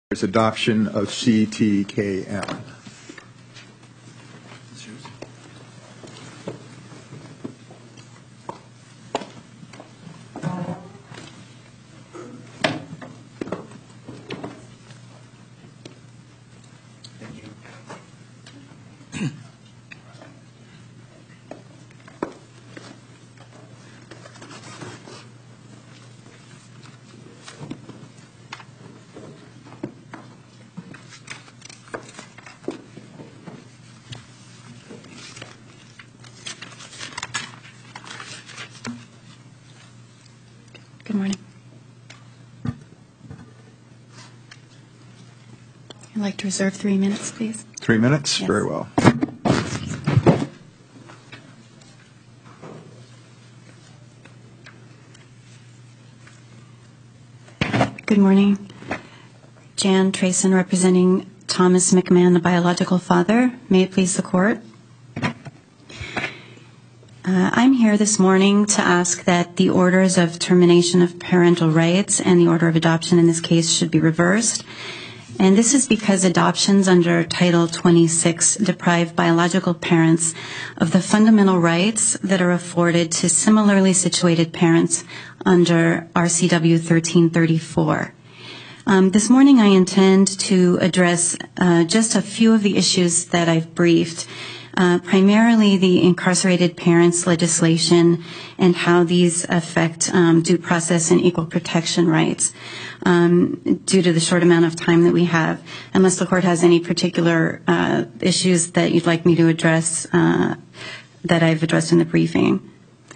There's adoption of CTKM. Good morning. I'd like to reserve 3 minutes, please. 3 minutes? Yes. Very well. Good morning. Jan Trayson representing Thomas McMahon, the biological father. May it please the court. I'm here this morning to ask that the orders of termination of parental rights and the order of adoption in this case should be reversed. And this is because adoptions under Title 26 deprive biological parents of the fundamental rights that are afforded to similarly situated parents under RCW 1334. This morning I intend to address just a few of the issues that I've briefed, primarily the incarcerated parents legislation and how these affect due process and equal protection rights due to the short amount of time that we have. Unless the court has any particular issues that you'd like me to address that I've addressed in the briefing.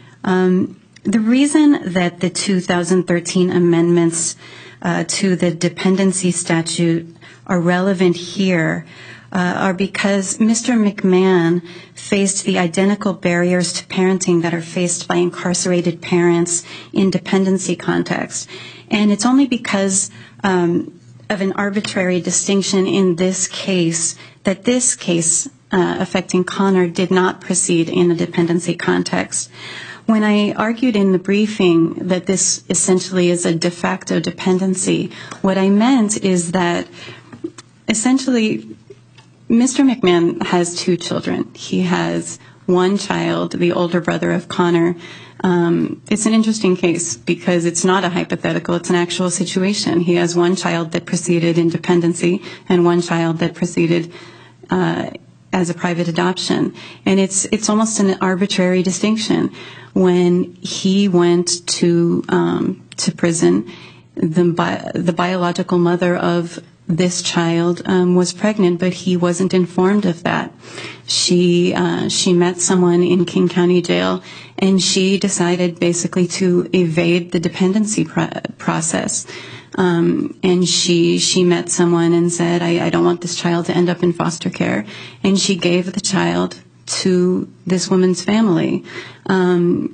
The reason that the 2013 amendments to the dependency statute are relevant here are because Mr. McMahon faced the identical barriers to parenting that are faced by incarcerated parents in dependency context. And it's only because of an arbitrary distinction in this case that this case affecting Connor did not proceed in a dependency context. When I argued in the briefing that this essentially is a de facto dependency, what I meant is that essentially Mr. McMahon has 2 children. He has one child, the older brother of Connor. It's an interesting case because it's not a hypothetical, it's an actual situation. He has one child that proceeded in dependency and one child that proceeded as a private adoption. And it's almost an arbitrary distinction. When he went to prison, the biological mother of this child was pregnant, but he wasn't informed of that. She met someone in King County Jail, and she decided basically to evade the dependency process. And she met someone and said, I don't want this child to end up in foster care. And she gave the child to this woman's family. And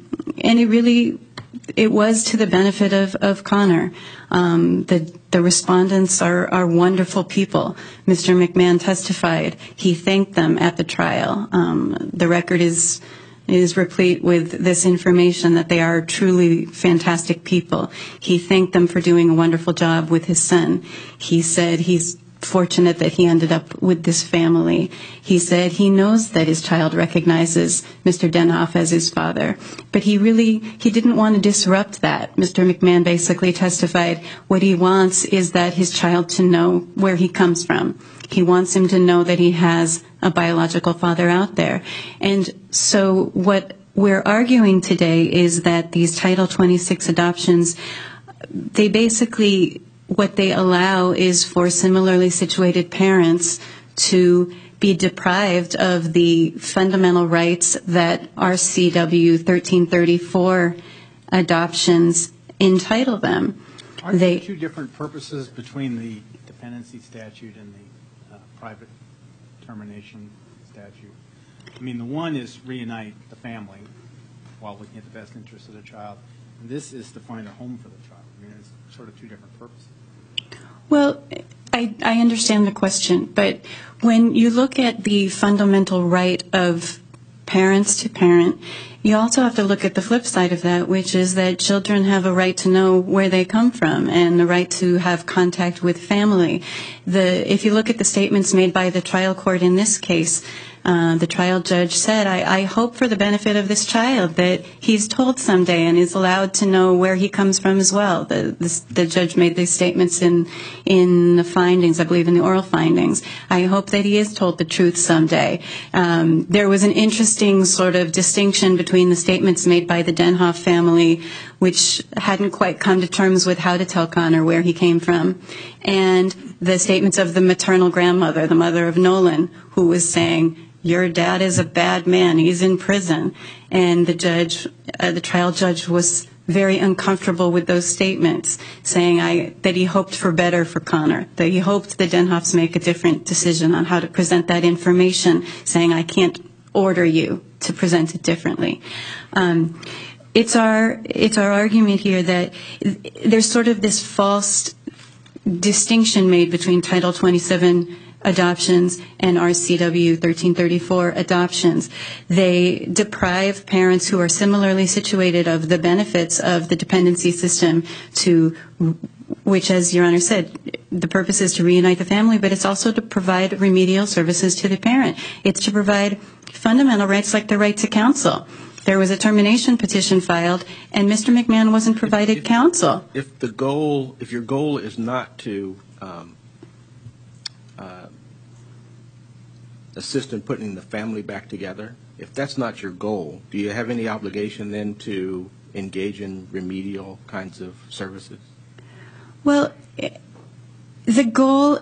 it was to the benefit of Connor. The respondents are wonderful people. Mr. McMahon testified. He thanked them at the trial. The record is replete with this information that they are truly fantastic people. He thanked them for doing a wonderful job with his son. He said he's fortunate that he ended up with this family. He said he knows that his child recognizes Mr. Denhoff as his father, but he didn't want to disrupt that. Mr. McMahon basically testified what he wants is that his child to know where he comes from. He wants him to know that he has a biological father out there. And so what we're arguing today is that these Title 26 adoptions, they basically what they allow is for similarly situated parents to be deprived of the fundamental rights that RCW 1334 adoptions entitle them. Aren't there 2 different purposes between the dependency statute and the private termination statute? I mean, the one is reunite the family while looking at the best interest of the child. And this is to find a home for the child. I mean, it's sort of 2 different purposes. Well, I understand the question, but when you look at the fundamental right of parents to parent, you also have to look at the flip side of that, which is that children have a right to know where they come from and the right to have contact with family. If you look at the statements made by the trial court in this case, the trial judge said, I hope for the benefit of this child that he's told someday and is allowed to know where he comes from as well. The judge made these statements in the findings, I believe in the oral findings. I hope that he is told the truth someday. There was an interesting sort of distinction between the statements made by the Denhoff family, which hadn't quite come to terms with how to tell Connor where he came from, and the statements of the maternal grandmother, the mother of Nolan, who was saying, your dad is a bad man, he's in prison. And the trial judge was very uncomfortable with those statements, saying that he hoped for better for Connor, that he hoped the Denhoffs make a different decision on how to present that information, saying I can't order you to present it differently. It's our argument here that there's sort of this false distinction made between Title 27 adoptions and RCW 1334 adoptions. They deprive parents who are similarly situated of the benefits of the dependency system, which, as Your Honor said, the purpose is to reunite the family, but it's also to provide remedial services to the parent. It's to provide fundamental rights like the right to counsel. There was a termination petition filed, and Mr. McMahon wasn't provided counsel. If your goal is not to assist in putting the family back together, if that's not your goal, do you have any obligation then to engage in remedial kinds of services? Well, the goal,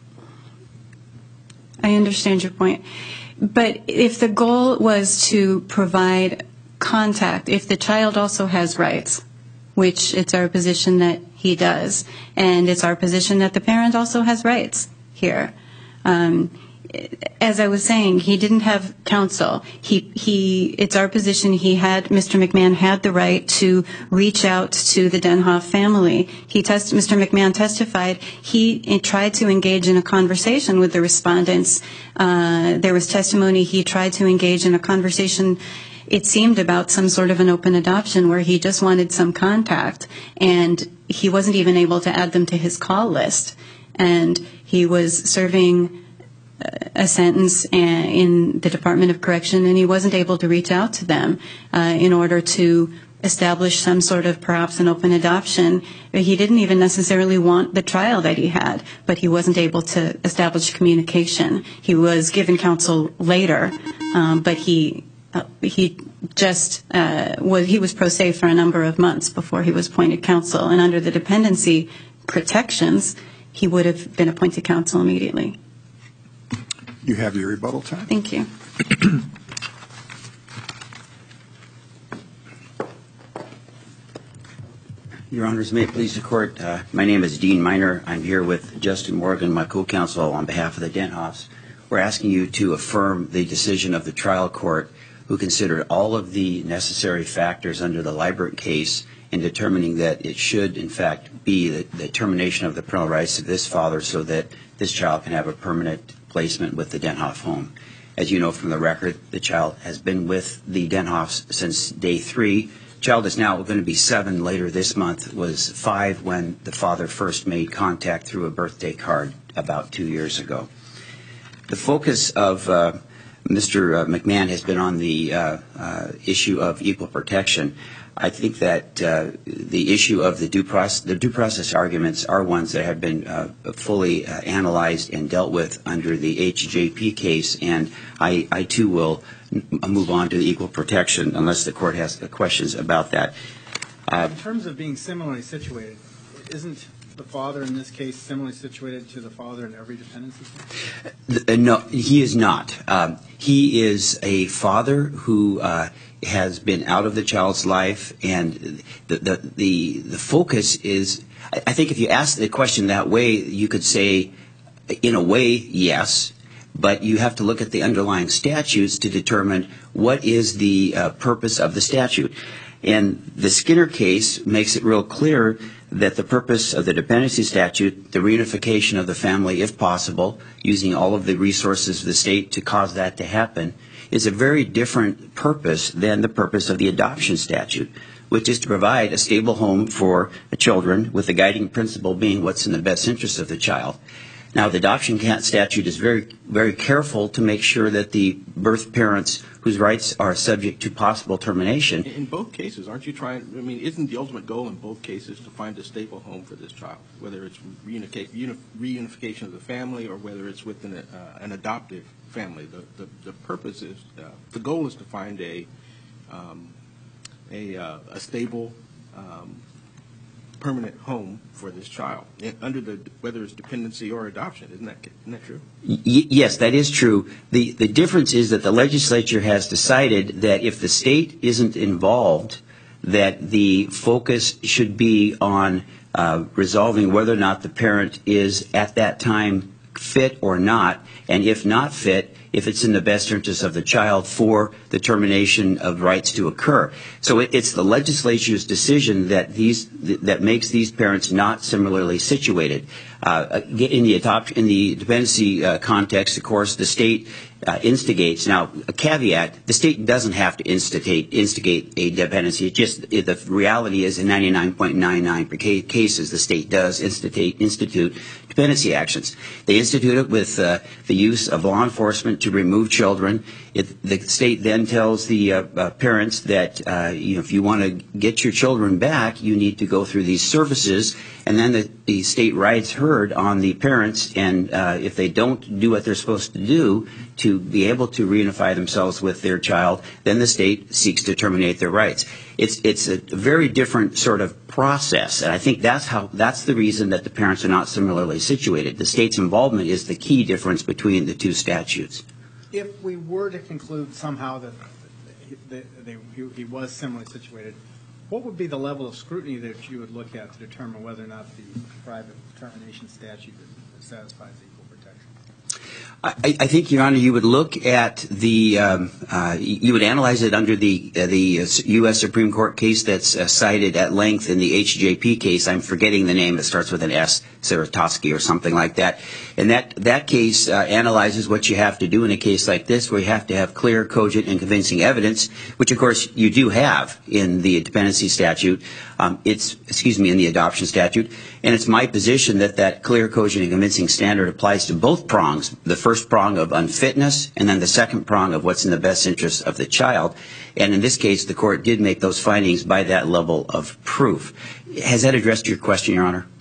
I understand your point, but if the goal was to provide contact, if the child also has rights, which it's our position that he does, and it's our position that the parent also has rights here. As I was saying, he didn't have counsel. It's our position Mr. McMahon had the right to reach out to the Denhoff family. Mr. McMahon testified he tried to engage in a conversation with the respondents. There was testimony he tried to engage in a conversation, it seemed, about some sort of an open adoption where he just wanted some contact, and he wasn't even able to add them to his call list. And he was serving a sentence in the Department of Correction, and he wasn't able to reach out to them in order to establish some sort of perhaps an open adoption. He didn't even necessarily want the trial that he had, but he wasn't able to establish communication. He was given counsel later, but he was pro se for a number of months before he was appointed counsel, and under the dependency protections, he would have been appointed counsel immediately. You have your rebuttal time. Thank you. Your Honors, may it please the Court, my name is Dean Miner. I'm here with Justin Morgan, my co-counsel, on behalf of the Denhoffs. We're asking you to affirm the decision of the trial court, who considered all of the necessary factors under the Liebert case in determining that it should, in fact, be the termination of the parental rights of this father so that this child can have a permanent placement with the Denhoff home. As you know from the record, the child has been with the Denhoffs since day 3. The child is now going to be 7 later this month, was 5 when the father first made contact through a birthday card about 2 years ago. The focus of Mr. McMahon has been on the issue of equal protection. I think that the issue of the due process arguments are ones that have been fully analyzed and dealt with under the HJP case, and I too will move on to the equal protection unless the Court has questions about that. In terms of being similarly situated, isn't the father in this case similarly situated to the father in every dependency case? No, he is not. He is a father who has been out of the child's life, and the focus is, I think if you ask the question that way, you could say, in a way, yes, but you have to look at the underlying statutes to determine what is the purpose of the statute. And the Skinner case makes it real clear that the purpose of the dependency statute, the reunification of the family if possible, using all of the resources of the state to cause that to happen, is a very different purpose than the purpose of the adoption statute, which is to provide a stable home for the children, with the guiding principle being what's in the best interest of the child. Now, the adoption statute is very, very careful to make sure that the birth parents whose rights are subject to possible termination. In both cases, aren't you trying, I mean, isn't the ultimate goal in both cases to find a stable home for this child, whether it's reunification of the family or whether it's within an adoptive family? The purpose is, the goal is to find a stable, permanent home for this child, under whether it's dependency or adoption. Isn't that true? Yes, that is true. The difference is that the legislature has decided that if the state isn't involved, that the focus should be on resolving whether or not the parent is at that time fit or not, and if not fit, if it's in the best interest of the child for the termination of rights to occur. So it's the legislature's decision that makes these parents not similarly situated. In the dependency context, of course, the state instigates. Now, a caveat: the state doesn't have to instigate a dependency. It just the reality is, in 99.99% cases, the state does institute dependency actions. They institute it with the use of law enforcement to remove children. The state then tells the parents that if you want to get your children back, you need to go through these services, and then the state rides herd on the parents, and if they don't do what they're supposed to do to be able to reunify themselves with their child, then the state seeks to terminate their rights. It's a very different sort of process, and I think that's the reason that the parents are not similarly situated. The state's involvement is the key difference between the two statutes. If we were to conclude somehow that he was similarly situated, what would be the level of scrutiny that you would look at to determine whether or not the private termination statute satisfies equal protection? I think, Your Honor, you would look at you would analyze it under the U.S. Supreme Court case that's cited at length in the HJP case. I'm forgetting the name. It starts with an S, Saratosky or something like that. And that case analyzes what you have to do in a case like this, where you have to have clear, cogent, and convincing evidence, which, of course, you do have in the dependency statute. In the adoption statute. And it's my position that clear, cogent, and convincing standard applies to both prongs, the first prong of unfitness and then the second prong of what's in the best interest of the child. And in this case, the court did make those findings by that level of proof. Has that addressed your question, Your Honor?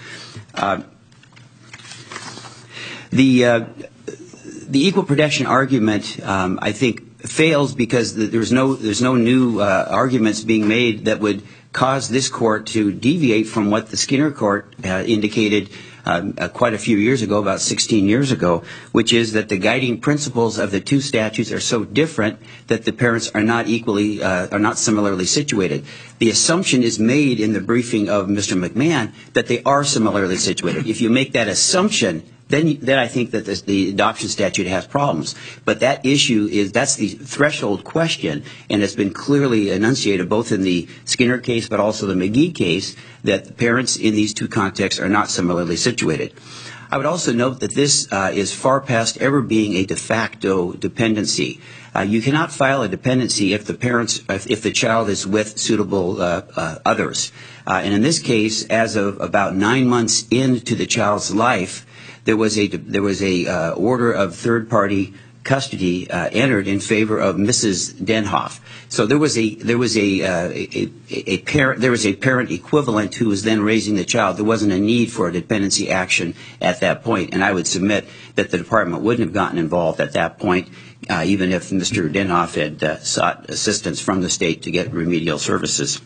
The equal protection argument, I think, fails because there's no new arguments being made that would cause this court to deviate from what the Skinner court indicated quite a few years ago, about 16 years ago, which is that the guiding principles of the two statutes are so different that the parents are not similarly situated. The assumption is made in the briefing of Mr. McMahon that they are similarly situated. If you make that assumption, then I think that the adoption statute has problems. But that issue that's the threshold question, and it's been clearly enunciated both in the Skinner case but also the McGee case, that the parents in these two contexts are not similarly situated. I would also note that this is far past ever being a de facto dependency. You cannot file a dependency if the child is with suitable others. And in this case, as of about 9 months into the child's life, there was a order of third-party custody entered in favor of Mrs. Denhoff. So there was a parent equivalent who was then raising the child. There wasn't a need for a dependency action at that point, and I would submit that the department wouldn't have gotten involved at that point, even if Mr. Denhoff had sought assistance from the state to get remedial services.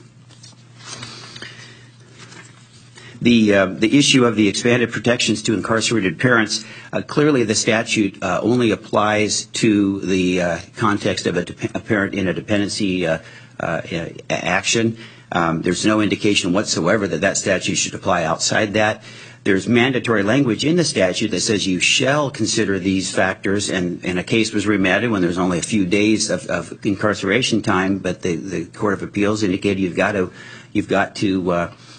The issue of the expanded protections to incarcerated parents, clearly the statute only applies to the context of a parent in a dependency action. There's no indication whatsoever that statute should apply outside that. There's mandatory language in the statute that says you shall consider these factors, and a case was remanded when there was only a few days of incarceration time, but the Court of Appeals indicated you've got to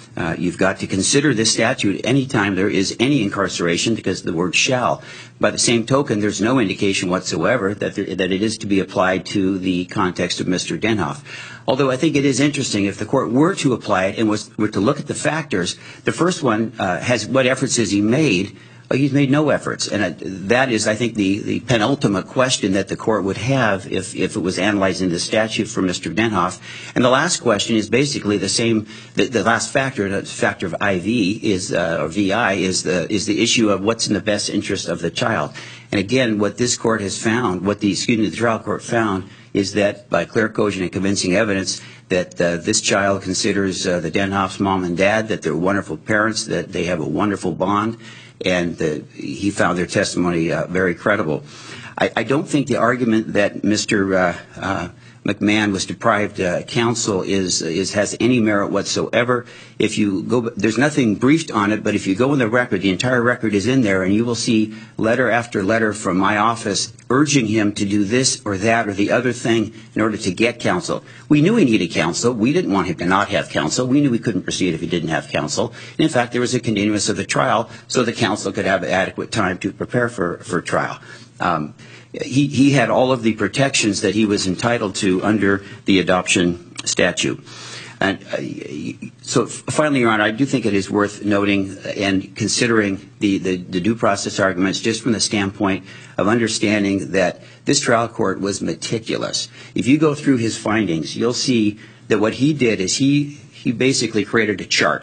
You've got to consider this statute anytime there is any incarceration because of the word shall. By the same token, there's no indication whatsoever that it is to be applied to the context of Mr. Denhoff. Although I think it is interesting, if the court were to apply it and were to look at the factors, the first one has what efforts has he made. He's made no efforts. And that is, I think, the penultimate question that the court would have if it was analyzing the statute for Mr. Denhoff. And the last question is basically the same. The last factor, the factor of IV is, or VI, is the issue of what's in the best interest of the child. And again, what this court has found, the trial court found, is that by clear, cogent, and convincing evidence that this child considers the Denhoff's mom and dad, that they're wonderful parents, that they have a wonderful bond, and he found their testimony very credible. I don't think the argument that Mr. McMahon was deprived counsel has any merit whatsoever. If you go, there's nothing briefed on it, but if you go in the record, the entire record is in there, and you will see letter after letter from my office urging him to do this or that or the other thing in order to get counsel. We knew he needed counsel. We didn't want him to not have counsel. We knew he couldn't proceed if he didn't have counsel. And in fact, there was a continuance of the trial so the counsel could have adequate time to prepare for trial. He had all of the protections that he was entitled to under the adoption statute. And so finally, Your Honor, I do think it is worth noting and considering the due process arguments just from the standpoint of understanding that this trial court was meticulous. If you go through his findings, you'll see that what he did is he basically created a chart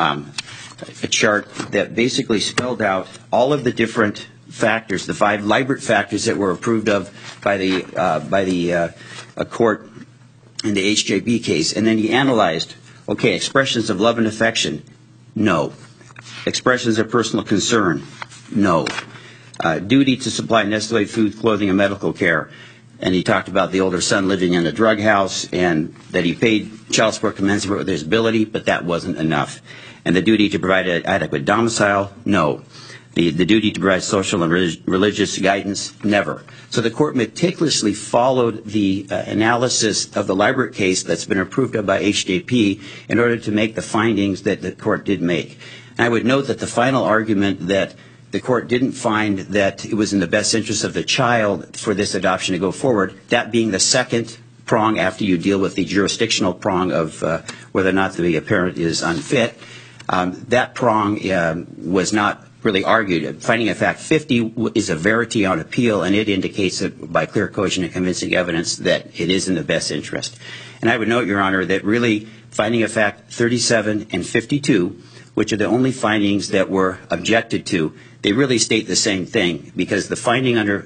that basically spelled out all of the different factors, the 5 Liebert factors that were approved of by the court in the HJB case. And then he analyzed, okay, expressions of love and affection, no. Expressions of personal concern, no. Duty to supply necessary food, clothing, and medical care. And he talked about the older son living in a drug house and that he paid child support commensurate with his ability, but that wasn't enough. And the duty to provide an adequate domicile, no. The duty to provide social and religious guidance, never. So the court meticulously followed the analysis of the Liebert case that's been approved of by HJP in order to make the findings that the court did make. And I would note that the final argument that the court didn't find that it was in the best interest of the child for this adoption to go forward, that being the second prong after you deal with the jurisdictional prong of whether or not the parent is unfit, that prong was not really argued. Finding of fact 50 is a verity on appeal, and it indicates that by clear, cogent, and convincing evidence that it is in the best interest. And I would note, Your Honor, that really finding of fact 37 and 52, which are the only findings that were objected to, they really state the same thing, because the finding under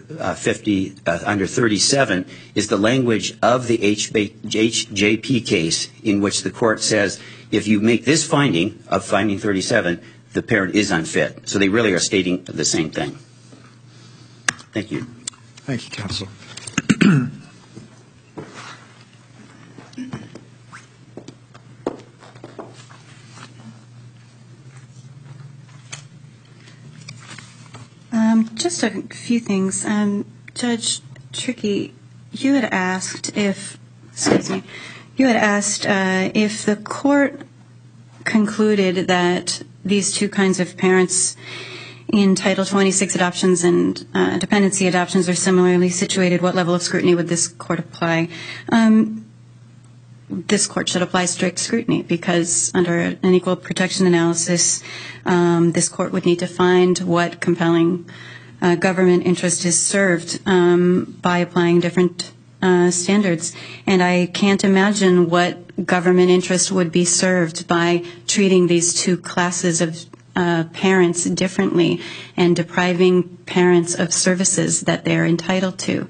37 is the language of the HJP case in which the court says if you make this finding of finding 37, the parent is unfit. So they really are stating the same thing. Thank you. Thank you, counsel. Just a few things. Judge Trickey, you had asked if the court concluded that these two kinds of parents in Title 26 adoptions and dependency adoptions are similarly situated, what level of scrutiny would this court apply? This court should apply strict scrutiny because under an equal protection analysis, this court would need to find what compelling government interest is served by applying different standards. And I can't imagine what government interest would be served by treating these two classes of parents differently and depriving parents of services that they're entitled to.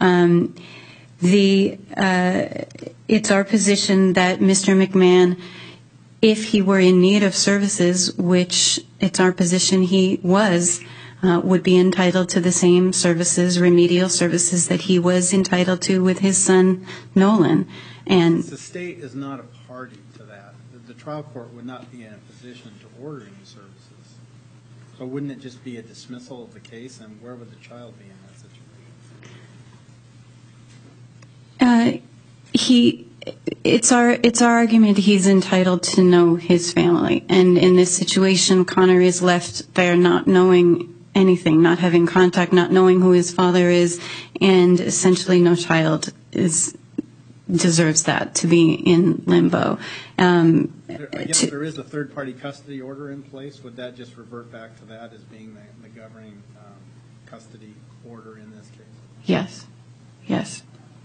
It's our position that Mr. McMahon, if he were in need of services, which it's our position he was, would be entitled to the same services, remedial services that he was entitled to with his son, Nolan. And the state is not a party to that. The trial court would not be in a position to order any services. So wouldn't it just be a dismissal of the case, and where would the child be in that situation? It's our argument he's entitled to know his family, and in this situation, Connor is left there not knowing anything, not having contact, not knowing who his father is, and essentially no child deserves that, to be in limbo. I guess if there is a third-party custody order in place, would that just revert back to that as being the governing custody order in this case? Yes.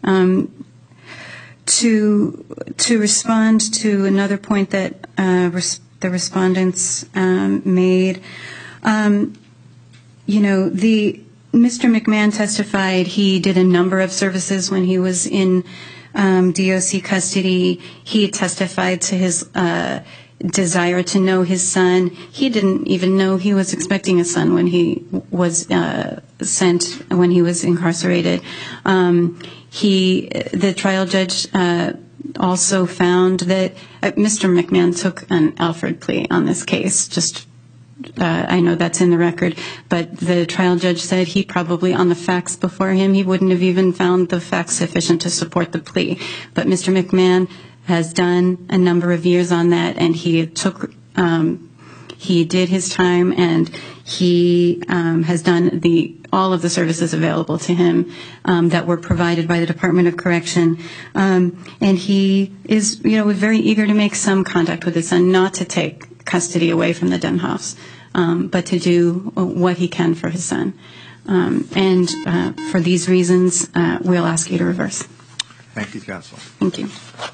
To respond to another point that the respondents made, Mr. McMahon testified he did a number of services when he was in DOC custody. He testified to his desire to know his son. He didn't even know he was expecting a son when he was sent, when he was incarcerated. The trial judge also found that Mr. McMahon took an Alford plea on this case. I know that's in the record, but the trial judge said he probably, on the facts before him, he wouldn't have even found the facts sufficient to support the plea. But Mr. McMahon has done a number of years on that, and he did his time, and he has done all of the services available to him that were provided by the Department of Correction. And he is, very eager to make some contact with his son, not to take custody away from the Denhoffs, but to do what he can for his son. And for these reasons, we'll ask you to reverse. Thank you, counsel. Thank you.